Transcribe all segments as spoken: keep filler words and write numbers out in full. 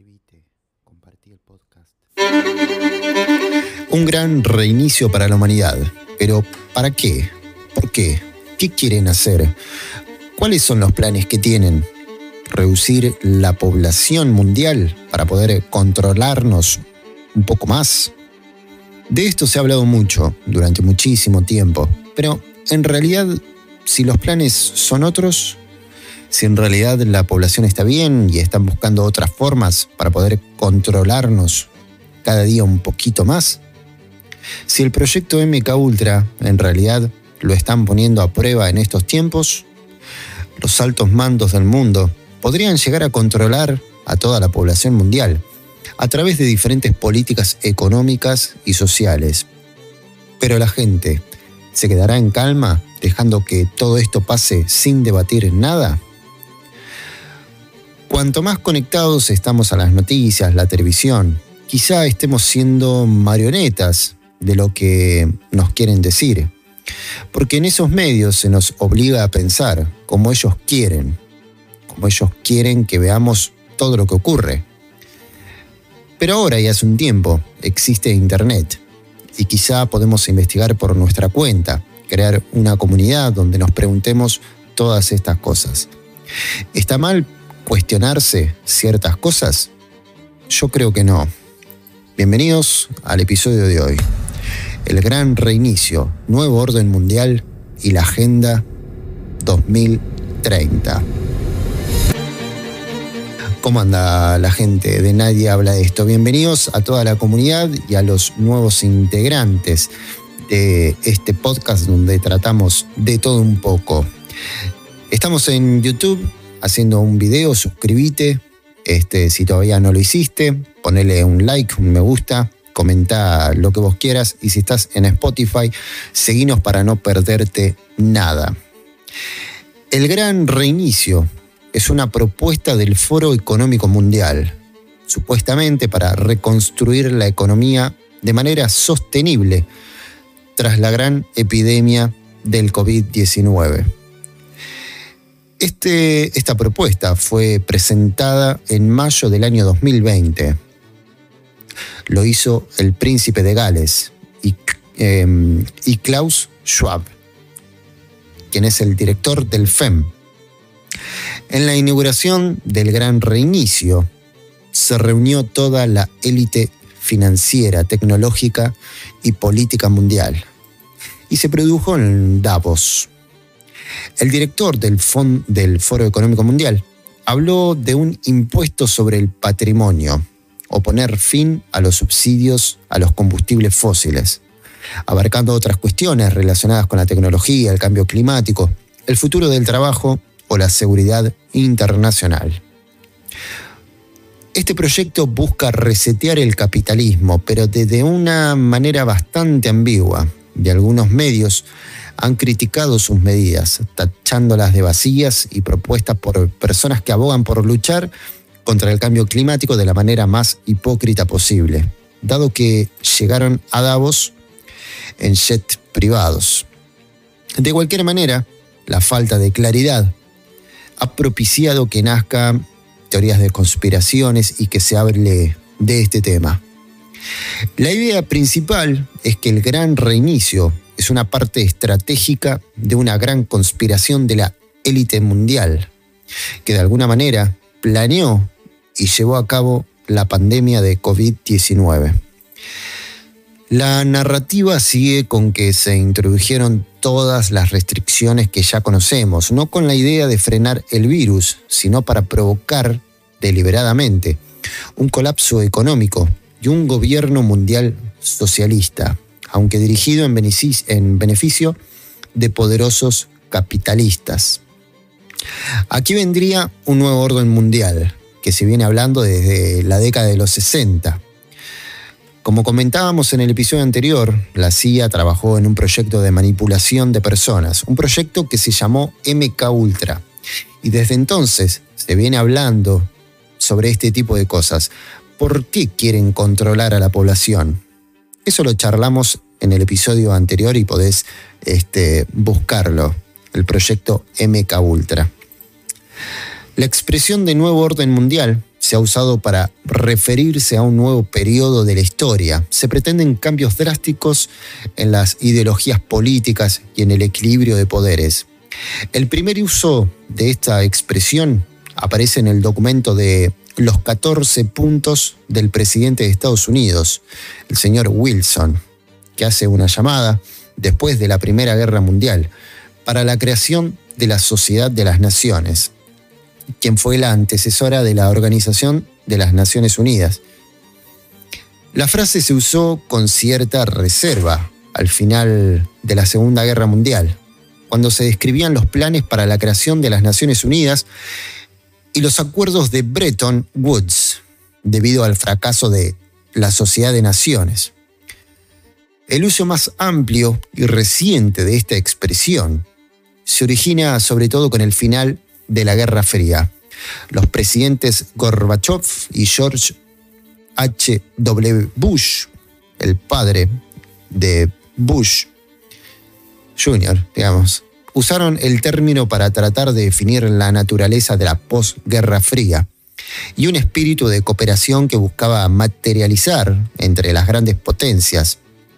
suscribite, compartí el podcast. Un gran reinicio para la humanidad. Pero, ¿para qué? ¿Por qué? ¿Qué quieren hacer? ¿Cuáles son los planes que tienen? ¿Reducir la población mundial para poder controlarnos un poco más? De esto se ha hablado mucho durante muchísimo tiempo, pero en realidad, si los planes son otros, si en realidad la población está bien y están buscando otras formas para poder controlarnos cada día un poquito más, si el proyecto M K Ultra en realidad lo están poniendo a prueba en estos tiempos, los altos mandos del mundo podrían llegar a controlar a toda la población mundial a través de diferentes políticas económicas y sociales. Pero la gente ¿se quedará en calma dejando que todo esto pase sin debatir nada? Cuanto más conectados estamos a las noticias, la televisión, quizá estemos siendo marionetas de lo que nos quieren decir. Porque en esos medios se nos obliga a pensar como ellos quieren, como ellos quieren que veamos todo lo que ocurre. Pero ahora y hace un tiempo existe Internet y quizá podemos investigar por nuestra cuenta, crear una comunidad donde nos preguntemos todas estas cosas. ¿Está mal cuestionarse ciertas cosas? Yo creo que no. Bienvenidos al episodio de hoy. El gran reinicio, nuevo orden mundial y la Agenda dos mil treinta. ¿Cómo anda la gente de Nadie Habla de Esto? Bienvenidos a toda la comunidad y a los nuevos integrantes de este podcast donde tratamos de todo un poco. Estamos en YouTube haciendo un video, suscríbete, este, si todavía no lo hiciste, ponele un like, un me gusta, comenta lo que vos quieras y si estás en Spotify, seguinos para no perderte nada. El gran reinicio es una propuesta del Foro Económico Mundial, supuestamente para reconstruir la economía de manera sostenible tras la gran epidemia del covid diecinueve. Este, esta propuesta fue presentada en mayo del año dos mil veinte. Lo hizo el príncipe de Gales y, eh, y Klaus Schwab, quien es el director del F E M. En la inauguración del gran reinicio se reunió toda la élite financiera, tecnológica y política mundial y se produjo en Davos. El director del, Fond- del Foro Económico Mundial habló de un impuesto sobre el patrimonio o poner fin a los subsidios a los combustibles fósiles, abarcando otras cuestiones relacionadas con la tecnología, el cambio climático, el futuro del trabajo o la seguridad internacional. Este proyecto busca resetear el capitalismo, pero desde una manera bastante ambigua, y algunos medios han criticado sus medidas, tachándolas de vacías y propuestas por personas que abogan por luchar contra el cambio climático de la manera más hipócrita posible, dado que llegaron a Davos en jets privados. De cualquier manera, la falta de claridad ha propiciado que nazcan teorías de conspiraciones y que se hable de este tema. La idea principal es que el gran reinicio es una parte estratégica de una gran conspiración de la élite mundial, que de alguna manera planeó y llevó a cabo la pandemia de covid diecinueve. La narrativa sigue con que se introdujeron todas las restricciones que ya conocemos, no con la idea de frenar el virus, sino para provocar deliberadamente un colapso económico y un gobierno mundial socialista, aunque dirigido en beneficio, en beneficio de poderosos capitalistas. Aquí vendría un nuevo orden mundial, que se viene hablando desde la década de los sesenta. Como comentábamos en el episodio anterior, la C I A trabajó en un proyecto de manipulación de personas, un proyecto que se llamó M K Ultra. Y desde entonces se viene hablando sobre este tipo de cosas. ¿Por qué quieren controlar a la población? Eso lo charlamos en el episodio anterior y podés este, buscarlo, el proyecto M K Ultra. La expresión de nuevo orden mundial se se ha usado para referirse a un nuevo periodo de la historia. Se pretenden cambios drásticos en las ideologías políticas y en el equilibrio de poderes. El primer uso de esta expresión aparece en el documento de los catorce puntos del presidente de Estados Unidos, el señor Wilson, que hace una llamada después de la Primera Guerra Mundial para la creación de la Sociedad de las Naciones, quien fue la antecesora de la Organización de las Naciones Unidas. La frase se usó con cierta reserva al final de la Segunda Guerra Mundial, cuando se describían los planes para la creación de las Naciones Unidas y los acuerdos de Bretton Woods, debido al fracaso de la Sociedad de Naciones. El uso más amplio y reciente de esta expresión se origina sobre todo con el final de la Guerra Fría. Los presidentes Gorbachev y George H W Bush, el padre de Bush junior, digamos, usaron el término para tratar de definir la naturaleza de la posguerra fría y un espíritu de cooperación que buscaba materializar entre las grandes potencias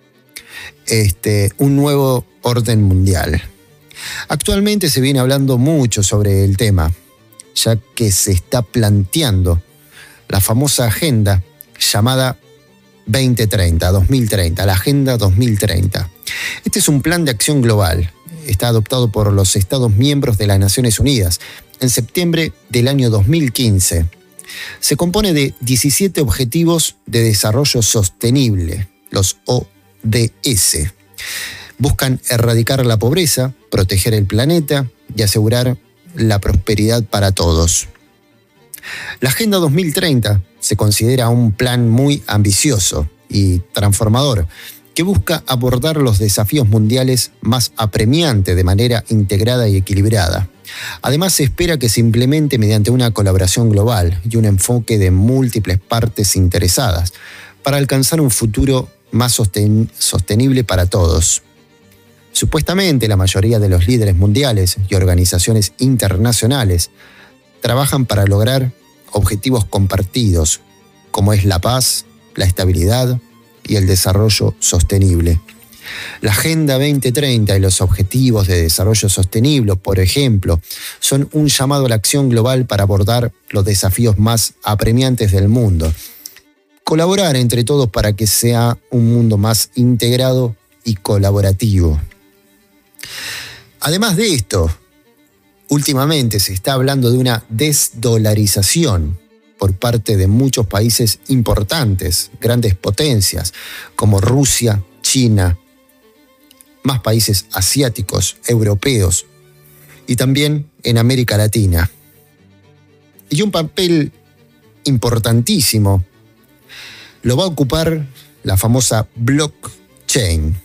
este, un nuevo orden mundial. Actualmente se viene hablando mucho sobre el tema, ya que se está planteando la famosa agenda llamada veinte treinta, dos mil treinta, la Agenda dos mil treinta. Este es un plan de acción global. Está adoptado por los Estados miembros de las Naciones Unidas en septiembre del año dos mil quince. Se compone de diecisiete Objetivos de Desarrollo Sostenible, los O D S. Buscan erradicar la pobreza, proteger el planeta y asegurar la prosperidad para todos. La Agenda dos mil treinta se considera un plan muy ambicioso y transformador que busca abordar los desafíos mundiales más apremiantes de manera integrada y equilibrada. Además, se espera que se implemente mediante una colaboración global y un enfoque de múltiples partes interesadas para alcanzar un futuro más sosten- sostenible para todos. Supuestamente, la mayoría de los líderes mundiales y organizaciones internacionales trabajan para lograr objetivos compartidos, como es la paz, la estabilidad y el desarrollo sostenible. La Agenda veinte treinta y los Objetivos de Desarrollo Sostenible, por ejemplo, son un llamado a la acción global para abordar los desafíos más apremiantes del mundo. Colaborar entre todos para que sea un mundo más integrado y colaborativo. Además de esto, últimamente se está hablando de una desdolarización por parte de muchos países importantes, grandes potencias, como Rusia, China, más países asiáticos, europeos y también en América Latina. Y un papel importantísimo lo va a ocupar la famosa blockchain.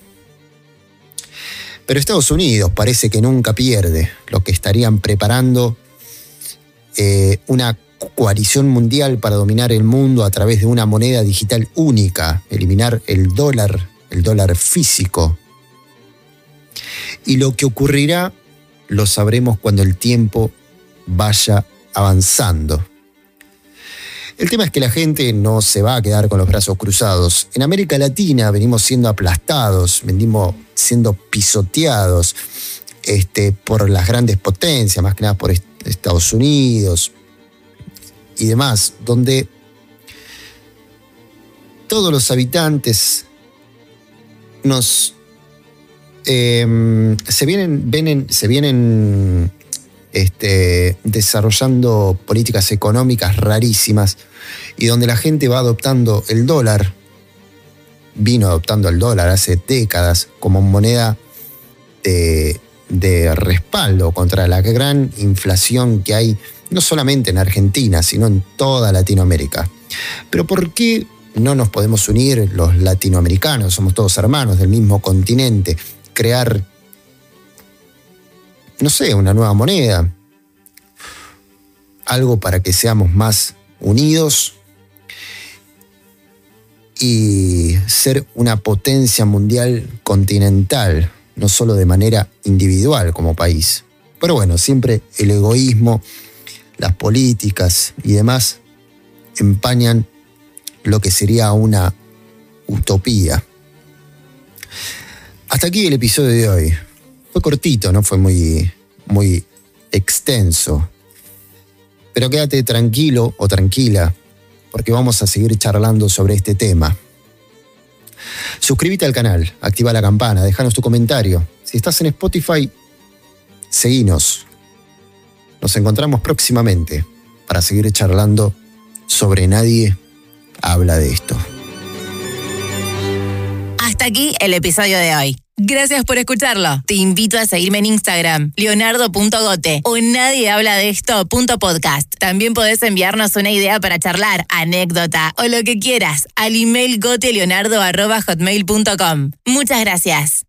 Pero Estados Unidos parece que nunca pierde, lo que estarían preparando eh, una coalición mundial para dominar el mundo a través de una moneda digital única, eliminar el dólar, el dólar físico. Y lo que ocurrirá lo sabremos cuando el tiempo vaya avanzando. El tema es que la gente no se va a quedar con los brazos cruzados. En América Latina venimos siendo aplastados, venimos siendo pisoteados este, por las grandes potencias, más que nada por Estados Unidos y demás, donde todos los habitantes nos eh, se vienen, vienen, se vienen este, desarrollando políticas económicas rarísimas y donde la gente va adoptando el dólar, vino adoptando el dólar hace décadas como moneda de, de respaldo contra la gran inflación que hay no solamente en Argentina, sino en toda Latinoamérica. Pero ¿por qué no nos podemos unir los latinoamericanos? Somos todos hermanos del mismo continente. Crear, no sé, una nueva moneda. Algo para que seamos más unidos y ser una potencia mundial continental, no solo de manera individual como país. Pero bueno, siempre el egoísmo, las políticas y demás empañan lo que sería una utopía. Hasta aquí el episodio de hoy. Fue cortito, no fue muy, muy extenso. Pero quédate tranquilo o tranquila, porque vamos a seguir charlando sobre este tema. Suscríbete al canal, activa la campana, déjanos tu comentario. Si estás en Spotify, seguinos. Nos encontramos próximamente para seguir charlando sobre Nadie Habla de Esto. Hasta aquí el episodio de hoy. Gracias por escucharlo. Te invito a seguirme en Instagram, leonardo punto gote o nadiehabladeesto.podcast. También podés enviarnos una idea para charlar, anécdota o lo que quieras al email goteleonardo arroba hotmail punto com. Muchas gracias.